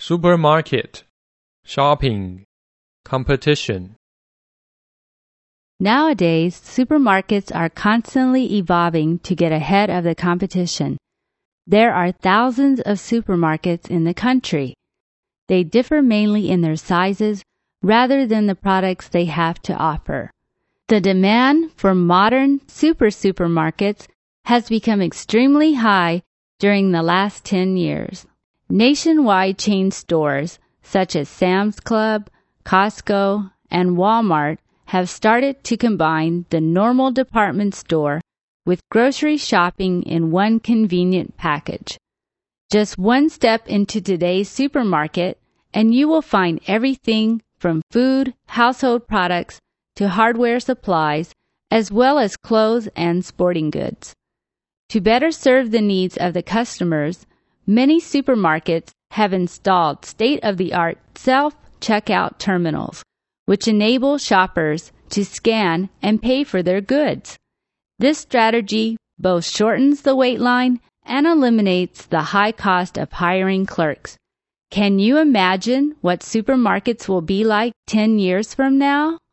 supermarket, shopping, competition. Nowadays, supermarkets are constantly evolving to get ahead of the competition. There are thousands of supermarkets in the country. They differ mainly in their sizes rather than the products they have to offer. The demand for modern supermarkets has become extremely high during the last 10 years. Nationwide chain stores such as Sam's Club, Costco, and Walmart have started to combine the normal department store with grocery shopping in one convenient package. Just one step into today's supermarket, and you will find everything from food, household products, to hardware supplies, as well as clothes and sporting goods. To better serve the needs of the customers, many supermarkets have installed state-of-the-art self-checkout terminals, which enable shoppers to scan and pay for their goods. This strategy both shortens the wait line and eliminates the high cost of hiring clerks. Can you imagine what supermarkets will be like 10 years from now?